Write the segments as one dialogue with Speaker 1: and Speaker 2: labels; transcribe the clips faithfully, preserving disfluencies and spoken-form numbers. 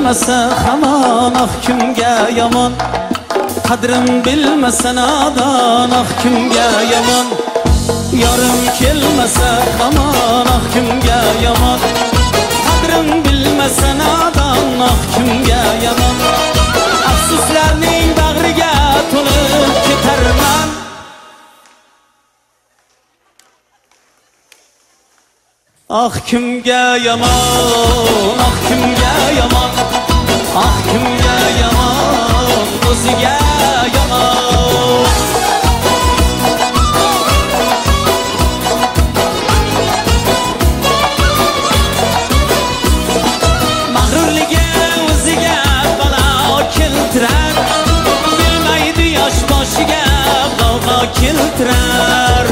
Speaker 1: bilmasa hamon ah kimga yomon qadrim bilmasa nadan ah kimga yomon yorim kelmasa hamon ah kimga yomon qadrim bilmasa nadan ah kimga yomon afsuslarning bag'riga to'lib ketarman ah kimga yomon ah kimga yomon ah kimga yomon o'ziga yomon mag'rurligi o'ziga balo keltirar bilmaydi yosh boshiga g'avg'o keltirar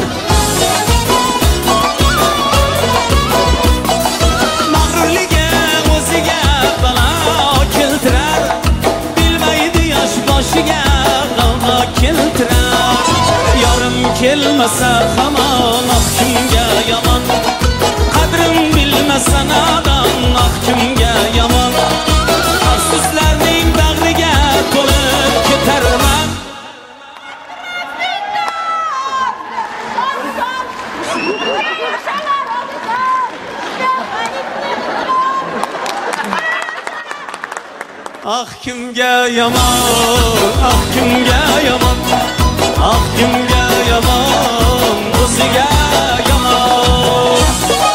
Speaker 1: yorim kelmasa hamon ah kimga yomon qadrim bilmasa nadan ah kimga yomon afsuslarning bag'riga to'lib ketarman ah kimga yomon ah kimga yomon ah kimga yomon o'ziga yomon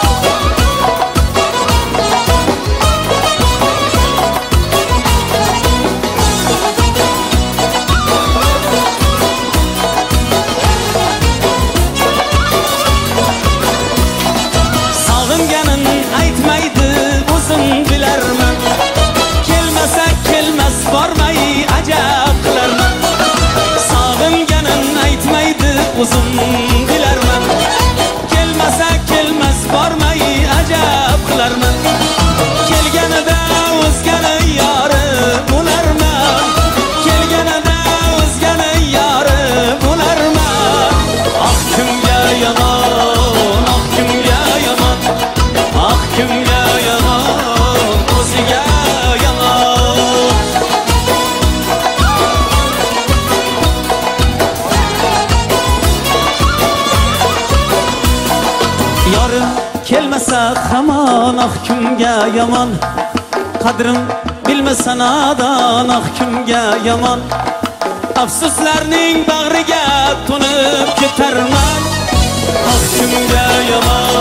Speaker 1: sog'inganin aytmaydi o'zim bilarman kelmasa kelmas bormay ajab qilarman sog'inganin aytmaydi o'zim bilarman kelmasa kelmas bormay ajab qilarman kelganida o'zgani yori bo'larman kelganida o'zgani yori bo'larman ah kimga yomon ah kimga yomon ah kimga yomon o'ziga yomon yorim kelmasa hamon ah kimga yomon qadrim bilmasa nadan ah kimga yomon afsuslarning bag'riga to'lib ketarman ah kimga yomon